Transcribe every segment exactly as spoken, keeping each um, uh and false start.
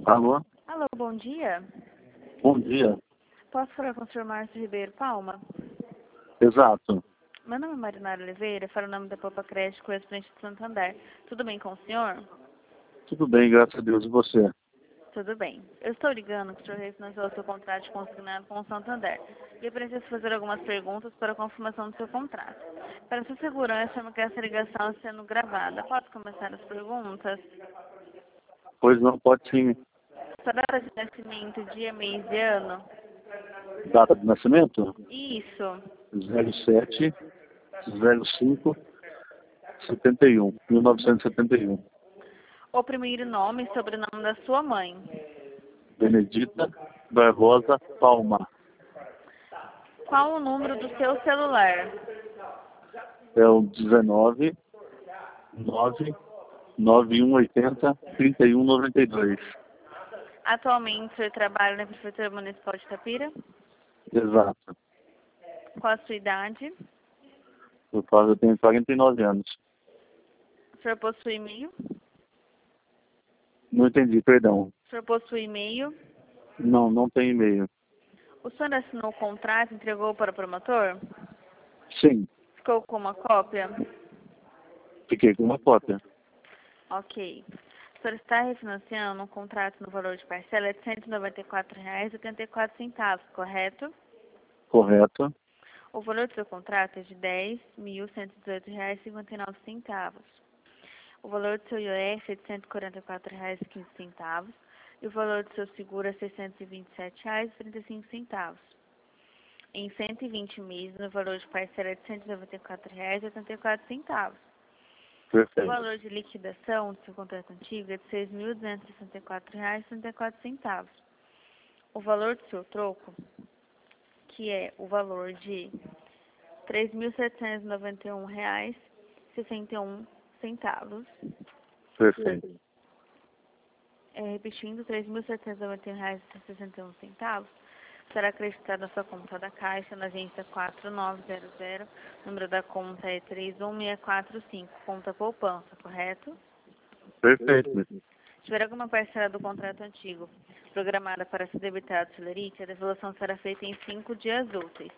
Alô? Alô, bom dia. Bom dia. Posso falar com o senhor Márcio Ribeiro Palma? Exato. Meu nome é Marinara Oliveira, falo o nome da Popa Crédito, correspondente de Santander. Tudo bem com o senhor? Tudo bem, graças a Deus. E você? Tudo bem. Eu estou ligando que o senhor refinanciou o seu contrato de consignado com o Santander. E eu preciso fazer algumas perguntas para a confirmação do seu contrato. Para sua segurança, chamo que essa ligação está sendo gravada. Posso começar as perguntas? Pois não, pode sim. Sua data de nascimento, dia, mês e ano? Data de nascimento? Isso. zero sete zero cinco setenta e um, mil novecentos e setenta e um. O primeiro nome e sobrenome da sua mãe? Benedita Barbosa Palma. Qual o número do seu celular? É o dezenove nove nove um oito zero trinta e um noventa e dois. Atualmente, o senhor trabalha na Prefeitura Municipal de Itapira? Exato. Qual a sua idade? Eu falo, eu tenho quarenta e nove anos. O senhor possui e-mail? Não entendi, perdão. O senhor possui e-mail? Não, não tem e-mail. O senhor assinou o contrato e entregou para o promotor? Sim, Ficou com uma cópia? fiquei com uma cópia. Ok. O senhor está refinanciando um contrato no valor de parcela de cento e noventa e quatro reais e oitenta e quatro centavos, correto? Correto. O valor do seu contrato é de dez mil cento e dezoito reais e cinquenta e nove centavos. O valor do seu I O F é de cento e quarenta e quatro reais e quinze centavos e o valor do seu seguro é seiscentos e vinte e sete reais e trinta e cinco centavos. Em cento e vinte meses, o valor de parcela é de cento e noventa e quatro reais e oitenta e quatro centavos. O Perfeito. valor de liquidação do seu contrato antigo é de seis mil duzentos e sessenta e quatro reais e trinta e quatro centavos. O valor do seu troco, que é o valor de três mil setecentos e noventa e um reais e sessenta e um centavos. Perfeito. É, repetindo, três mil setecentos e noventa e um reais e sessenta e um centavos será acreditado na sua conta da Caixa, na agência quatro nove zero zero, número da conta é três um seis quatro cinco, conta poupança, correto? Perfeito. Se tiver alguma parcela do contrato antigo programada para ser debitada do Celerite, a devolução será feita em cinco dias úteis.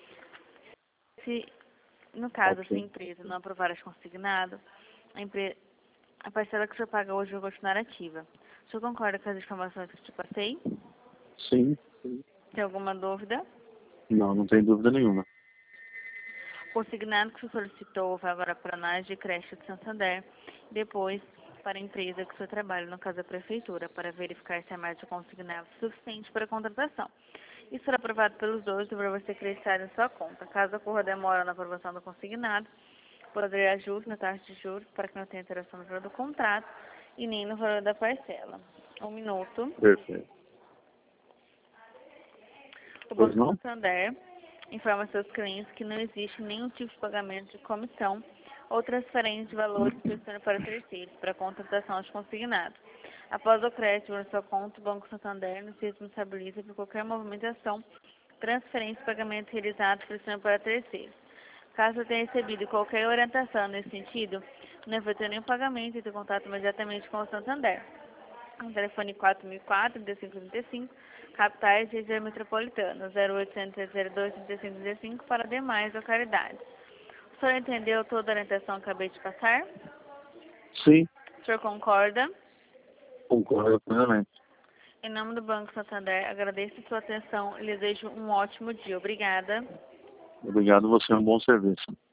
Se, no caso, a sua Ok. empresa não aprovar as consignado, a, empre... a parcela que o senhor paga hoje vai continuar ativa. O senhor concorda com as informações que eu te passei? Sim. Tem alguma dúvida? Não, não tem dúvida nenhuma. O consignado que o senhor solicitou vai agora para a análise de crédito de Santander, depois para a empresa que o senhor trabalha, no caso a prefeitura, para verificar se a margem consignada é suficiente para a contratação. Isso será aprovado pelos dois, deverá ser acreditado em sua conta. Caso ocorra demora na aprovação do consignado, pode haver ajuste na taxa de juros para que não tenha alteração no valor do contrato e nem no valor da parcela. Um minuto. Perfeito. O Pois Banco não? Santander informa seus clientes que não existe nenhum tipo de pagamento de comissão ou transferência de valores pressionados para terceiros para a contratação de consignado. Após o crédito na sua conta, o Banco Santander não se responsabiliza por qualquer movimentação, transferência e pagamento realizados pressionando para terceiros. Caso tenha recebido qualquer orientação nesse sentido, não efetua nenhum pagamento e entre em contato imediatamente com o Santander. O telefone quatro mil e quatro, trinta e cinco trinta e cinco, capitais e região metropolitana, zero oitocentos, zero dois, trinta e cinco trinta e cinco, para demais localidades. O senhor entendeu toda a orientação que acabei de passar? Sim, O senhor concorda? concordo plenamente. Em nome do Banco Santander, agradeço a sua atenção e lhe desejo um ótimo dia. Obrigada. Obrigado, você é um bom serviço.